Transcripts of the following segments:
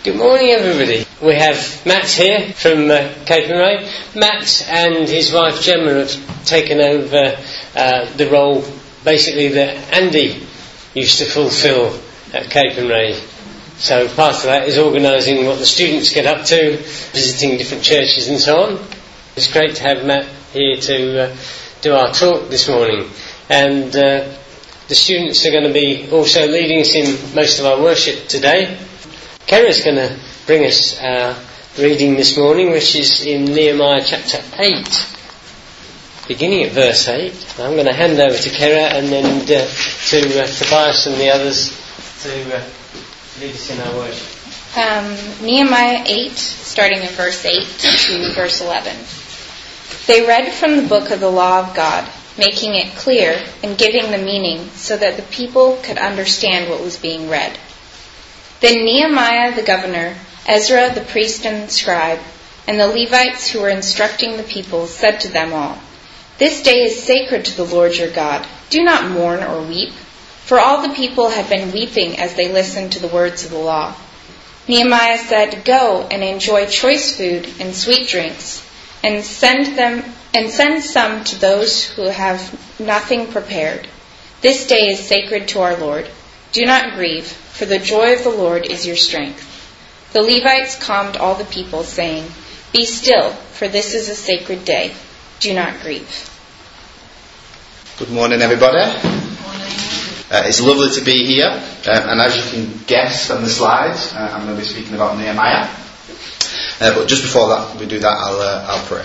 Good morning, everybody. We have Matt here from Capernwray. Matt and his wife Gemma have taken over the role basically that Andy used to fulfil at Capernwray. So part of that is organising what the students get up to, visiting different churches and so on. It's great to have Matt here to do our talk this morning. And the students are going to be also leading us in most of our worship today. Kerry's going to bring us our reading this morning, which is in Nehemiah chapter 8, beginning at verse 8. I'm going to hand over to Kerry and then to Tobias and the others to lead us in our worship. Nehemiah 8, starting in verse 8 to verse 11. They read from the book of the law of God, making it clear and giving the meaning so that the people could understand what was being read. Then Nehemiah the governor, Ezra the priest and scribe, and the Levites who were instructing the people said to them all, "This day is sacred to the Lord your God. Do not mourn or weep." For all the people had been weeping as they listened to the words of the law. Nehemiah said, "Go and enjoy choice food and sweet drinks, and send some to those who have nothing prepared. This day is sacred to our Lord. Do not grieve, for the joy of the Lord is your strength." The Levites calmed all the people, saying, "Be still, for this is a sacred day. Do not grieve." Good morning, everybody. It's lovely to be here, and as you can guess from the slides, I'm going to be speaking about Nehemiah. But just before we do that, I'll pray.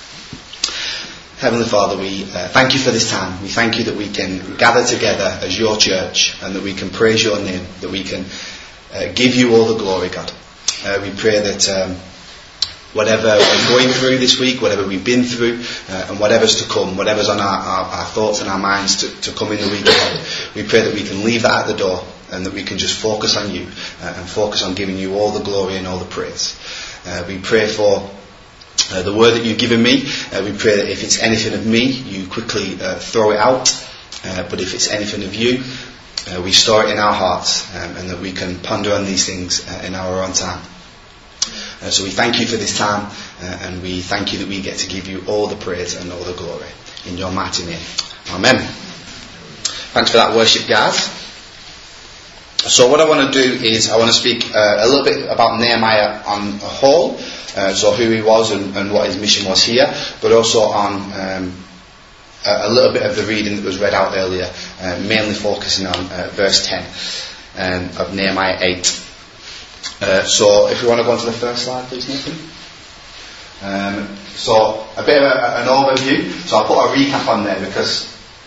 Heavenly Father, we thank you for this time. We thank you that we can gather together as your church and that we can praise your name, that we can give you all the glory, God. We pray that whatever we're going through this week, whatever we've been through, and whatever's to come, whatever's on our thoughts and our minds to come in the week ahead, we pray that we can leave that at the door and that we can just focus on you and focus on giving you all the glory and all the praise. We pray for the word that you've given me. We pray that if it's anything of me, you quickly throw it out. But if it's anything of you, we store it in our hearts and that we can ponder on these things in our own time. So we thank you for this time and we thank you that we get to give you all the praise and all the glory. In your mighty name. Amen. Thanks for that worship, guys. So what I want to do is I want to speak a little bit about Nehemiah on a whole, so who he was and what his mission was here, but also on a little bit of the reading that was read out earlier, mainly focusing on verse 10 of Nehemiah 8. So if you want to go on to the first slide, please, Nathan. So a bit of an overview. So I'll put a recap on there because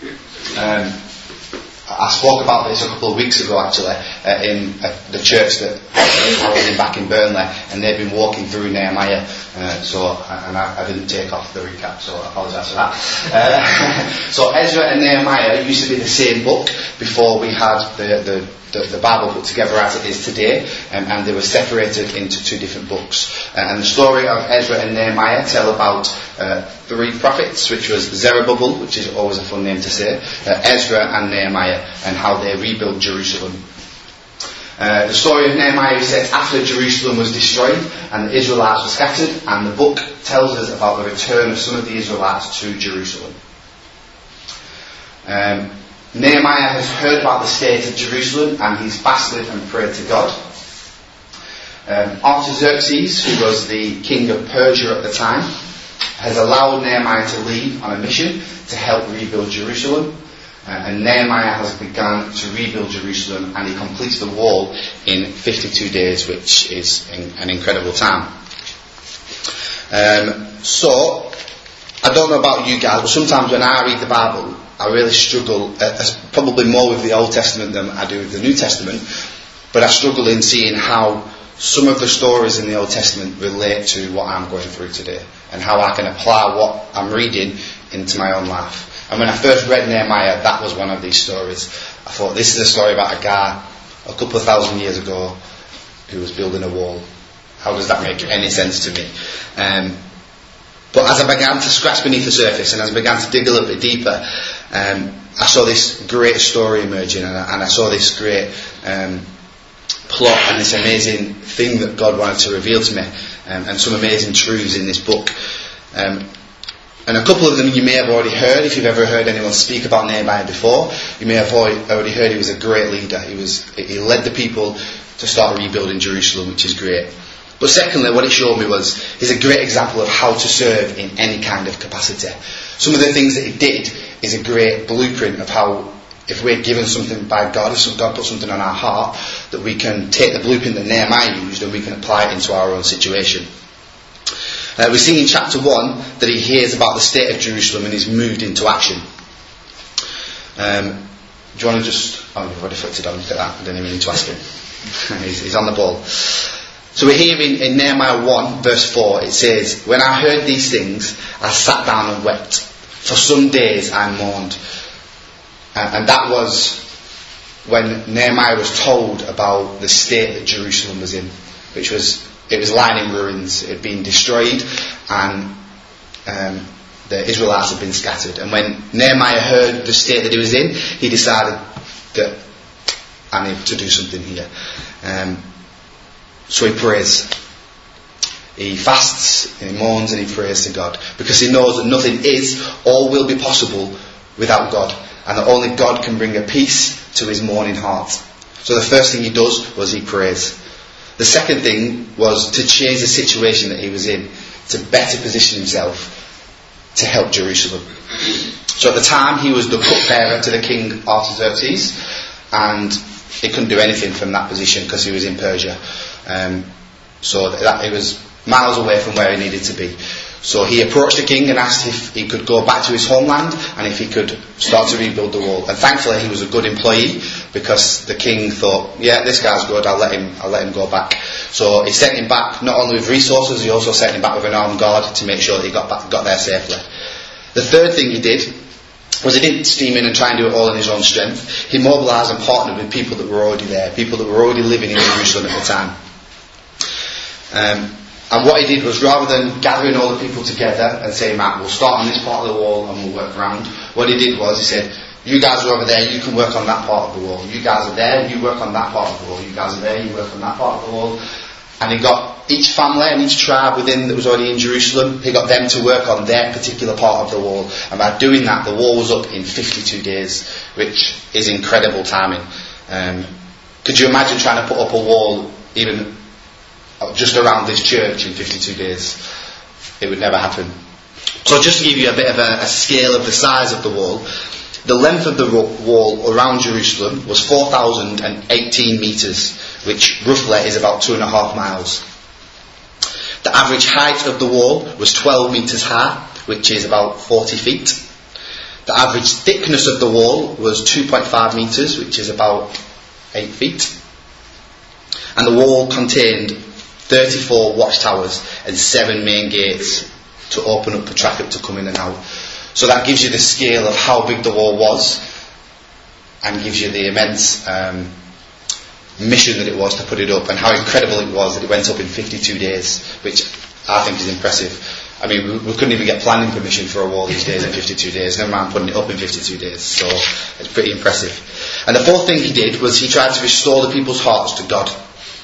I spoke about this a couple of weeks ago actually in the church that I was in back in Burnley, and they've been walking through Nehemiah, and I didn't take off the recap, so I apologise for that. So Ezra and Nehemiah used to be the same book before we had the Bible put together as it is today, and they were separated into two different books. And the story of Ezra and Nehemiah tell about three prophets, which was Zerubbabel, which is always a fun name to say, Ezra and Nehemiah, and how they rebuilt Jerusalem. The story of Nehemiah is set after Jerusalem was destroyed and the Israelites were scattered, and the book tells us about the return of some of the Israelites to Jerusalem. Nehemiah has heard about the state of Jerusalem and he's fasted and prayed to God. Artaxerxes, who was the king of Persia at the time, has allowed Nehemiah to leave on a mission to help rebuild Jerusalem. And Nehemiah has begun to rebuild Jerusalem, and he completes the wall in 52 days, which is an incredible time. So, I don't know about you guys, but sometimes when I read the Bible, I really struggle, probably more with the Old Testament than I do with the New Testament, but I struggle in seeing how some of the stories in the Old Testament relate to what I'm going through today, and how I can apply what I'm reading into my own life. And when I first read Nehemiah, that was one of these stories. I thought, this is a story about a guy a couple of thousand years ago who was building a wall. How does that make any sense to me? But as I began to scratch beneath the surface and as I began to dig a little bit deeper, I saw this great story emerging, and I saw this great plot and this amazing thing that God wanted to reveal to me, and some amazing truths in this book. And a couple of them you may have already heard if you've ever heard anyone speak about Nehemiah before. You may have already heard he was a great leader. He led the people to start rebuilding Jerusalem, which is great. But secondly, what it showed me was he's a great example of how to serve in any kind of capacity. Some of the things that he did is a great blueprint of how, if we're given something by God, if God put something on our heart, that we can take the blueprint that Nehemiah used and we can apply it into our own situation. We see in chapter 1 that he hears about the state of Jerusalem and he's moved into action. Do you want to just... Oh, you've already flipped it on, look at that, I don't even need to ask him. He's on the ball. So we're here in Nehemiah 1 verse 4, it says, "When I heard these things, I sat down and wept. For some days I mourned." And that was when Nehemiah was told about the state that Jerusalem was in, which was, it was lying in ruins, it had been destroyed, and the Israelites had been scattered. And when Nehemiah heard the state that he was in, he decided that I need to do something here. So he prays. He fasts, he mourns, and he prays to God, because he knows that nothing is or will be possible without God, and that only God can bring a peace to his mourning heart. So the first thing he does was he prays. The second thing was to change the situation that he was in, to better position himself to help Jerusalem. So at the time he was the cupbearer to the king Artaxerxes, and he couldn't do anything from that position because he was in Persia. So that it was miles away from where he needed to be. So he approached the king and asked if he could go back to his homeland and if he could start to rebuild the wall. And thankfully he was a good employee, because the king thought, yeah, this guy's good, I'll let him go back. So he sent him back not only with resources, he also sent him back with an armed guard to make sure that he got there safely. The third thing he did was he didn't steam in and try and do it all in his own strength. He mobilised and partnered with people that were already there, people that were already living in Jerusalem at the time. And what he did was, rather than gathering all the people together and saying, Matt, we'll start on this part of the wall and we'll work around, what he did was he said, you guys are over there, you can work on that part of the wall. You guys are there, you work on that part of the wall. You guys are there, you work on that part of the wall. And he got each family and each tribe within that was already in Jerusalem, he got them to work on their particular part of the wall. And by doing that, the wall was up in 52 days, which is incredible timing. Could you imagine trying to put up a wall even just around this church in 52 days? It would never happen. So just to give you a bit of a scale of the size of the wall, the length of the wall around Jerusalem was 4,018 metres, which roughly is about 2.5 miles. The average height of the wall was 12 metres high, which is about 40 feet. The average thickness of the wall was 2.5 metres, which is about 8 feet. And the wall contained 34 watchtowers and 7 main gates to open up for traffic to come in and out. So that gives you the scale of how big the wall was, and gives you the immense mission that it was to put it up, and how incredible it was that it went up in 52 days, which I think is impressive. I mean, we couldn't even get planning permission for a wall these days in 52 days, never mind putting it up in 52 days, so it's pretty impressive. And the fourth thing he did was he tried to restore the people's hearts to God.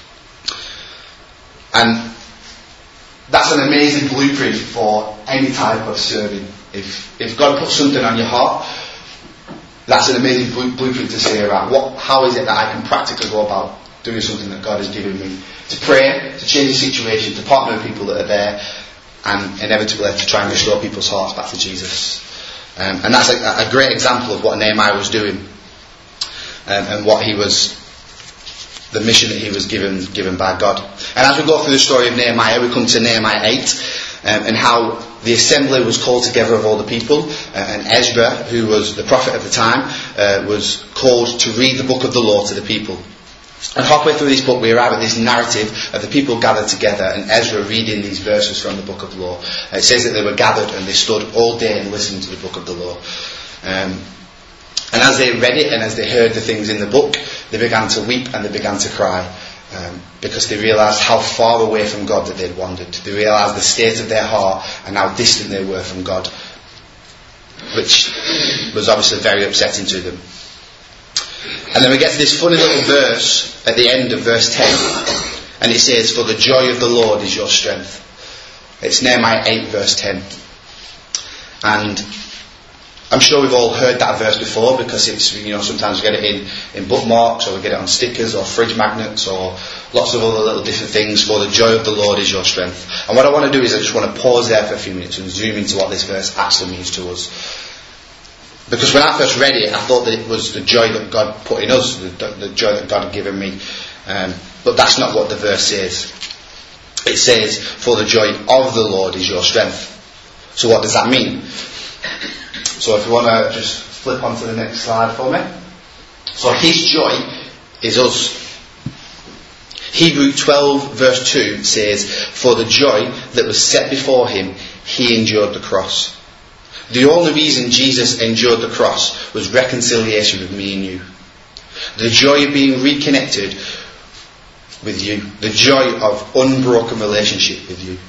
And that's an amazing blueprint for any type of serving. If God puts something on your heart, that's an amazing blueprint to say, right, how is it that I can practically go about doing something that God has given me? To pray, to change the situation, to partner with people that are there, and inevitably to try and restore people's hearts back to Jesus. And that's a great example of what Nehemiah was doing, and what he was, the mission that he was given by God. And as we go through the story of Nehemiah, we come to Nehemiah 8, and how the assembly was called together of all the people, and Ezra, who was the prophet of the time, was called to read the book of the law to the people. And halfway through this book we arrive at this narrative of the people gathered together and Ezra reading these verses from the book of the law. It says that they were gathered and they stood all day and listened to the book of the law. And as they read it and as they heard the things in the book, they began to weep and they began to cry, because they realised how far away from God that they'd wandered. They realised the state of their heart and how distant they were from God, which was obviously very upsetting to them. And then we get to this funny little verse at the end of verse 10. And it says, for the joy of the Lord is your strength. It's Nehemiah 8 verse 10. And I'm sure we've all heard that verse before, because it's, sometimes we get it in bookmarks, or we get it on stickers or fridge magnets or lots of other little different things. For the joy of the Lord is your strength. And what I want to do is I just want to pause there for a few minutes and zoom into what this verse actually means to us. Because when I first read it, I thought that it was the joy that God put in us, the joy that God had given me. But that's not what the verse says. It says, for the joy of the Lord is your strength. So what does that mean? So if you want to just flip onto the next slide for me. So his joy is us. Hebrews 12 verse 2 says, for the joy that was set before him, he endured the cross. The only reason Jesus endured the cross was reconciliation with me and you. The joy of being reconnected with you. The joy of unbroken relationship with you.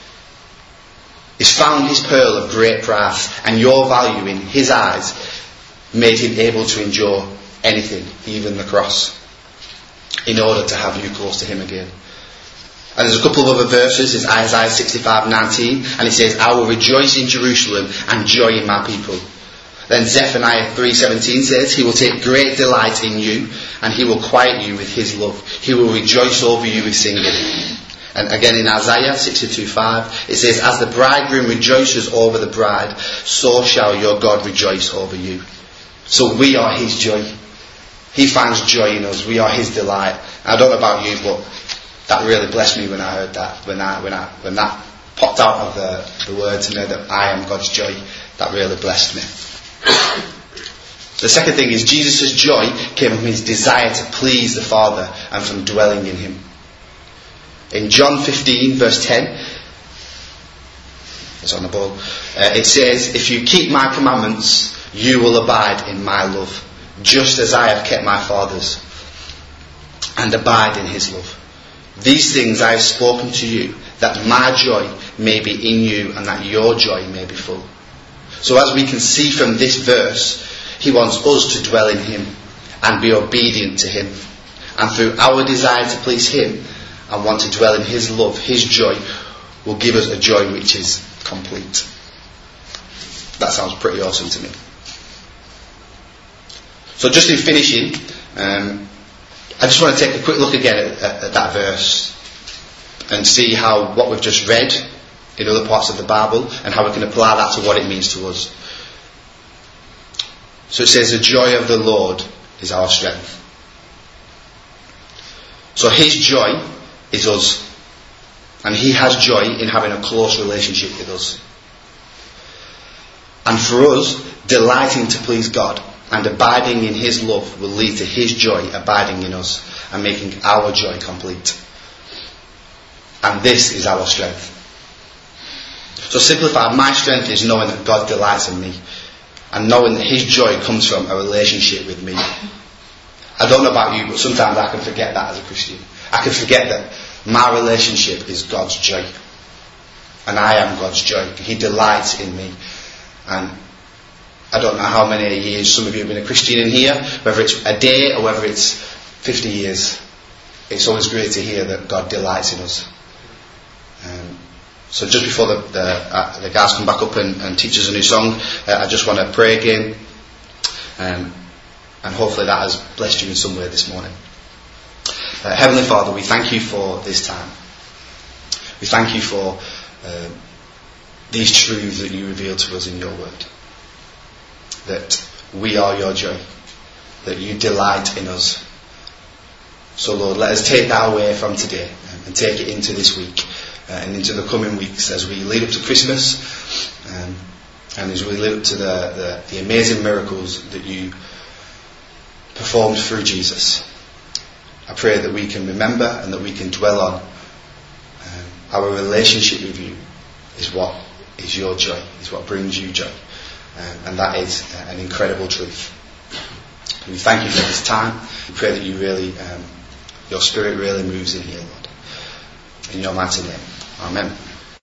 He's found his pearl of great price, and your value in his eyes made him able to endure anything, even the cross, in order to have you close to him again. And there's a couple of other verses. It's Isaiah 65:19, and it says, I will rejoice in Jerusalem and joy in my people. Then Zephaniah 3:17 says, he will take great delight in you, and he will quiet you with his love. He will rejoice over you with singing. And again in Isaiah 62:5, it says, as the bridegroom rejoices over the bride, so shall your God rejoice over you. So we are his joy. He finds joy in us. We are his delight. I don't know about you, but that really blessed me when I heard that. When that popped out of the words, that I am God's joy, that really blessed me. The second thing is, Jesus' joy came from his desire to please the Father and from dwelling in him. In John 15 verse 10, it's on the ball, it says, if you keep my commandments, you will abide in my love, just as I have kept my Father's, and abide in his love. These things I have spoken to you, that my joy may be in you, and that your joy may be full. So as we can see from this verse, he wants us to dwell in him and be obedient to him. And through our desire to please him and want to dwell in his love, his joy will give us a joy which is complete. That sounds pretty awesome to me. So just in finishing, I just want to take a quick look again at that verse and see how what we've just read in other parts of the Bible and how we can apply that to what it means to us. So it says, the joy of the Lord is our strength. So his joy is us. And he has joy in having a close relationship with us. And for us, delighting to please God and abiding in his love will lead to his joy abiding in us and making our joy complete. And this is our strength. So simplified, my strength is knowing that God delights in me and knowing that his joy comes from a relationship with me. I don't know about you, but sometimes I can forget that as a Christian. I can forget that my relationship is God's joy. And I am God's joy. He delights in me. And I don't know how many years some of you have been a Christian in here, whether it's a day or whether it's 50 years. It's always great to hear that God delights in us. So just before the guys come back up and teach us a new song, I just want to pray again. And hopefully that has blessed you in some way this morning. Heavenly Father, we thank you for this time. We thank you for these truths that you reveal to us in your word. That we are your joy. That you delight in us. So Lord, let us take that away from today and take it into this week and into the coming weeks as we lead up to Christmas and as we lead up to the amazing miracles that you performed through Jesus. I pray that we can remember and that we can dwell on our relationship with you is what is your joy, is what brings you joy. And that is an incredible truth. And we thank you for this time. We pray that you really, your spirit really moves in here, Lord. In your mighty name. Amen.